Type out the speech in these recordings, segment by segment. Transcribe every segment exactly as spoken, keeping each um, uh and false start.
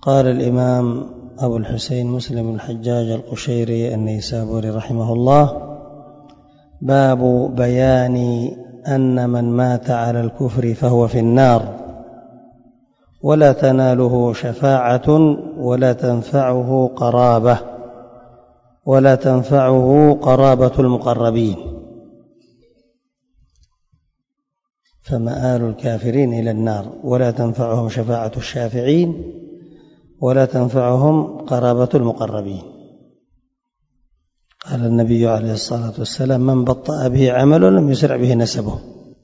قال الإمام أبو الحسين مسلم بن الحجاج القشيري النيسابوري رحمه الله: باب بيان أن من مات على الكفر فهو في النار ولا تناله شفاعة ولا تنفعه قرابة ولا تنفعه قرابة المقربين، فمآل الكافرين إلى النار ولا تنفعهم شفاعة الشافعين ولا تنفعهم قرابة المقربين. قال النبي عليه الصلاة والسلام: من بطأ به عمله لم يسرع به نسبه.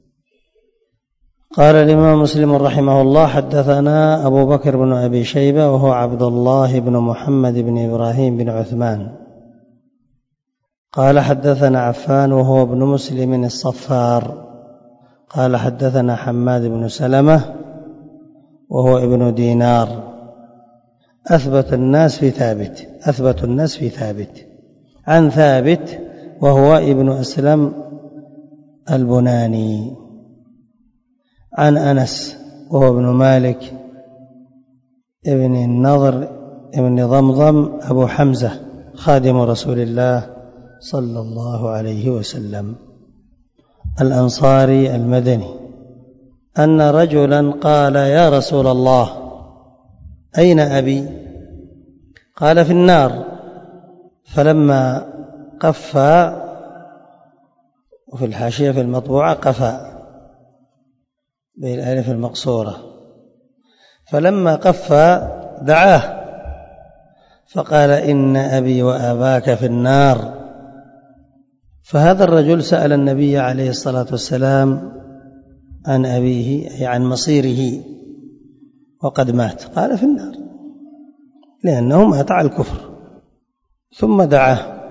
قال الإمام مسلم رحمه الله: حدثنا أبو بكر بن أبي شيبة وهو عبد الله بن محمد بن إبراهيم بن عثمان قال حدثنا عفان وهو ابن مسلم الصفار قال حدثنا حماد بن سلمة وهو ابن دينار أثبت الناس في ثابت أثبت الناس في ثابت عن ثابت وهو ابن أسلم البناني عن أنس وهو ابن مالك ابن النضر ابن ضمضم أبو حمزة خادم رسول الله صلى الله عليه وسلم الأنصاري المدني أن رجلا قال: يا رسول الله، أين أبي؟ قال: في النار. فلما قفى، وفي الحاشية في المطبوعة قفى بالألف المقصورة، فلما قفى دعاه فقال: إن أبي وأباك في النار. فهذا الرجل سأل النبي عليه الصلاة والسلام عن أبيه، أي عن مصيره، وقد مات. قال: في النار، لأنه مات على الكفر. ثم دعاه،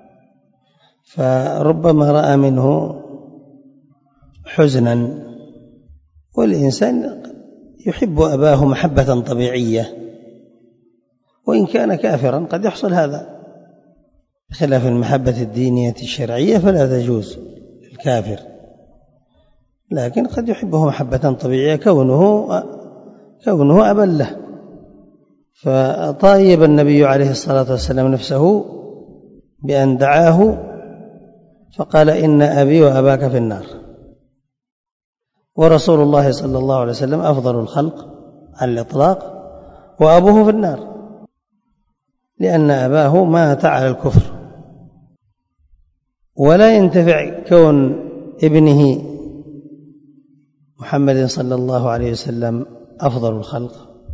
فربما رأى منه حزنا، والإنسان يحب أباه محبة طبيعية، وإن كان كافرا قد يحصل هذا، بخلاف المحبة الدينية الشرعية فلا تجوز الكافر، لكن قد يحبه محبة طبيعية كونه كونه أبا له. فطيب النبي عليه الصلاة والسلام نفسه بأن دعاه فقال: إن أبي وأباك في النار. ورسول الله صلى الله عليه وسلم أفضل الخلق على الإطلاق، وأبوه في النار لأن أباه مات على الكفر. ولا ينتفع كون ابنه محمد صلى الله عليه وسلم أفضل الخلق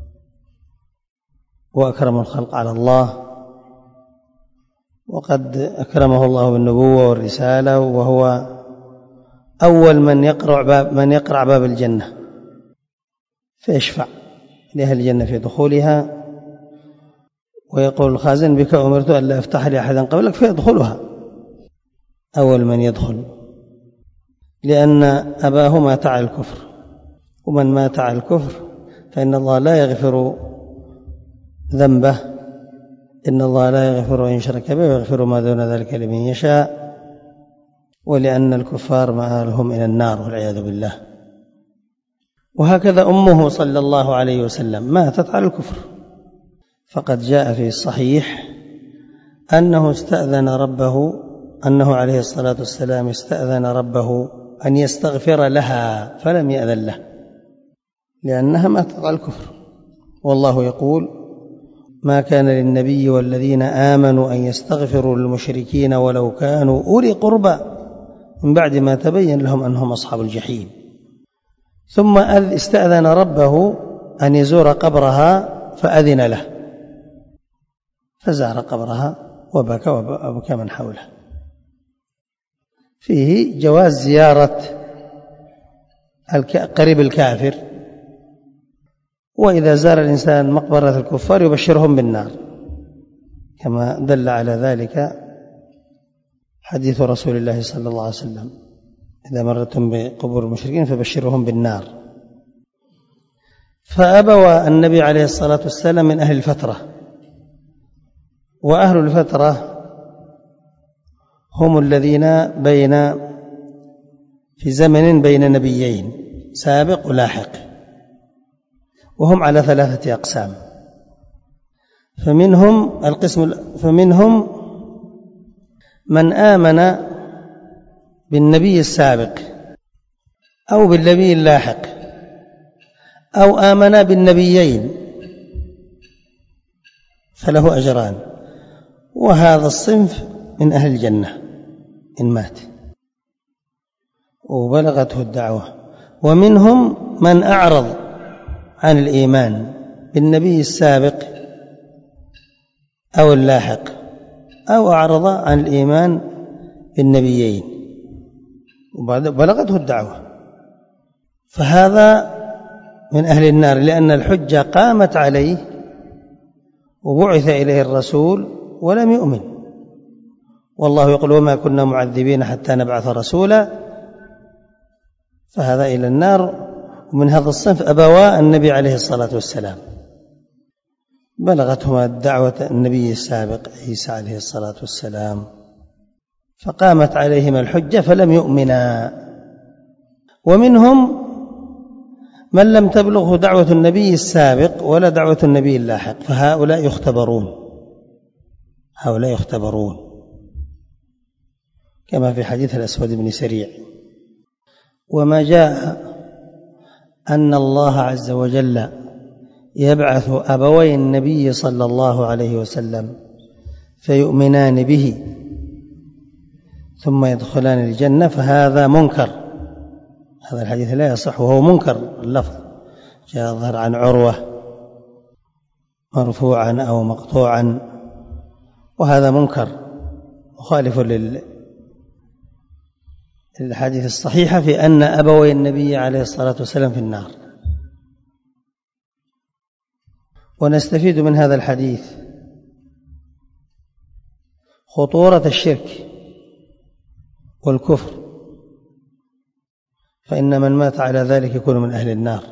وأكرم الخلق على الله، وقد أكرمه الله بالنبوة والرسالة، وهو أول من يقرع باب من يقرع باب الجنة فيشفع لأهل الجنة في دخولها، ويقول الخازن: بك أمرت أن لا أفتح لأحدا قبلك، فيدخلها أول من يدخل، لأن أباه مات على الكفر، ومن مات على الكفر فإن الله لا يغفر ذنبه، إن الله لا يغفر إن شرك به ويغفر ما دون ذلك لمن يشاء، ولأن الكفار مآلهم إلى النار والعياذ بالله. وهكذا أمه صلى الله عليه وسلم ماتت على الكفر، فقد جاء في الصحيح أنه استأذن ربه أنه عليه الصلاة والسلام استأذن ربه أن يستغفر لها فلم يأذن له، لأنها ماتت على الكفر. والله يقول: ما كان للنبي والذين آمنوا أن يستغفروا للمشركين ولو كانوا أولي قربى من بعد ما تبين لهم أنهم أصحاب الجحيم. ثم استأذن ربه أن يزور قبرها فأذن له، فزار قبرها وبكى وبكى من حوله. فيه جواز زيارة قريب الكافر، وإذا زار الإنسان مقبرة الكفار يبشرهم بالنار، كما دل على ذلك حديث رسول الله صلى الله عليه وسلم: إذا مرتم بقبور المشركين فبشرهم بالنار. فأبوى النبي عليه الصلاة والسلام من أهل الفترة، وأهل الفترة هم الذين بين في زمن بين نبيين سابق ولاحق، وهم على ثلاثة أقسام: فمنهم القسم فمنهم من آمن بالنبي السابق أو بالنبي اللاحق أو آمن بالنبيين فله أجران، وهذا الصنف من أهل الجنة إن مات وبلغته الدعوة. ومنهم من أعرض عن الإيمان بالنبي السابق أو اللاحق أو أعرض عن الإيمان بالنبيين وبلغته الدعوة، فهذا من أهل النار، لأن الحجة قامت عليه وبعث إليه الرسول ولم يؤمن، والله يقول وما كنا معذبين حتى نبعث رسولا، فهذا إلى النار. ومن هذا الصنف أبوا النبي عليه الصلاة والسلام، بلغتهما الدعوة النبي السابق عيسى عليه الصلاة والسلام، فقامت عليهما الحجة فلم يؤمنا. ومنهم من لم تبلغه دعوة النبي السابق ولا دعوة النبي اللاحق، فهؤلاء يختبرون هؤلاء يختبرون كما في حديث الأسود بن سريع. وما جاء أن الله عز وجل يبعث أبوي النبي صلى الله عليه وسلم فيؤمنان به ثم يدخلان الجنة، فهذا منكر، هذا الحديث لا يصح وهو منكر اللفظ، جاء ظهر عن عروة مرفوعا أو مقطوعا، وهذا منكر مخالف للحديث الصحيحة في أن أبوي النبي عليه الصلاة والسلام في النار. ونستفيد من هذا الحديث خطورة الشرك والكفر، فإن من مات على ذلك يكون من أهل النار،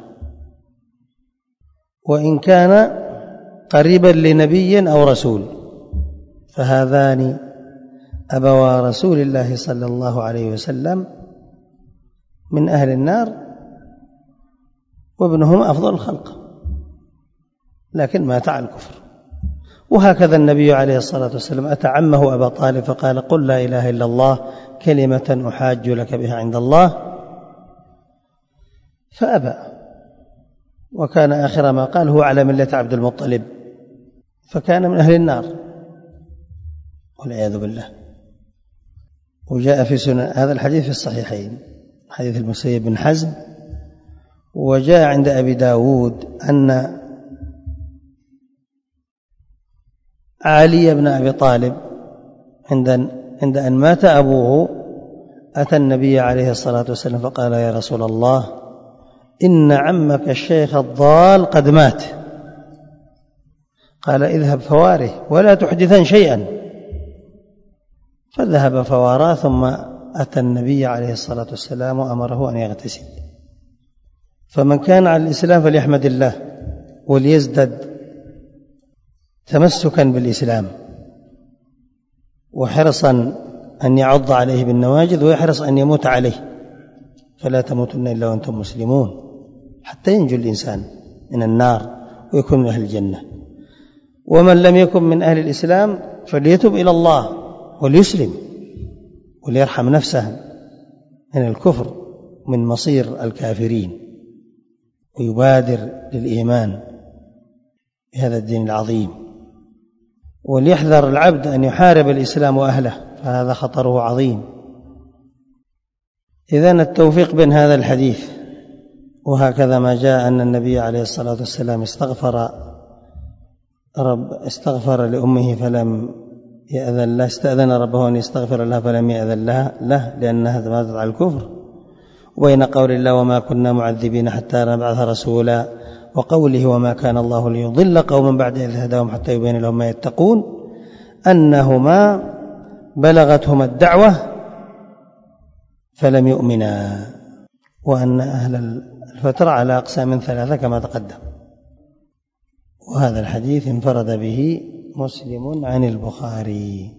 وإن كان قريبا لنبي أو رسول، فهذان أبوا رسول الله صلى الله عليه وسلم من أهل النار، وابنهما أفضل الخلق لكن مات على الكفر. وهكذا النبي عليه الصلاة والسلام أتى عمه أبا طالب فقال قل لا إله إلا الله كلمة أحاج لك بها عند الله، فأبى، وكان آخر ما قال هو على ملة عبد المطلب، فكان من أهل النار والعياذ بالله. وجاء في سنن هذا الحديث في الصحيحين حديث المسيب بن حزم، وجاء عند أبي داود أن علي بن أبي طالب عند عند أن مات أبوه أتى النبي عليه الصلاة والسلام فقال يا رسول الله إن عمك الشيخ الضال قد مات، قال اذهب فواره ولا تحدثن شيئا، فذهب فواراه، ثم أتى النبي عليه الصلاة والسلام وأمره أن يغتسل. فمن كان على الإسلام فليحمد الله وليزدد تمسكا بالإسلام وحرصا أن يعض عليه بالنواجذ ويحرص أن يموت عليه، فلا تموتن إلا وأنتم مسلمون، حتى ينجو الإنسان من النار ويكون من أهل الجنة. ومن لم يكن من أهل الإسلام فليتب إلى الله وليسلم وليرحم نفسه من الكفر من مصير الكافرين، ويبادر للإيمان بهذا الدين العظيم. وليحذر العبد أن يحارب الإسلام وأهله، فهذا خطره عظيم. إذن التوفيق بين هذا الحديث وهكذا ما جاء أن النبي عليه الصلاة والسلام استغفر رب استغفر لأمه فلم يأذن له، استأذن ربه أن يستغفر لها فلم يأذن لها له لأنها ماتت على الكفر، وبين قول الله وما كنا معذبين حتى نبعث رسولا، وقوله وما كان الله ليضل قوما بعد إذ هداهم حتى يبين لهم ما يتقون، أنهما بلغتهما الدعوة فلم يؤمنا، وأن أهل الفترة على أقسام ثلاثة كما تقدم. وهذا الحديث انفرد به مسلم عن البخاري.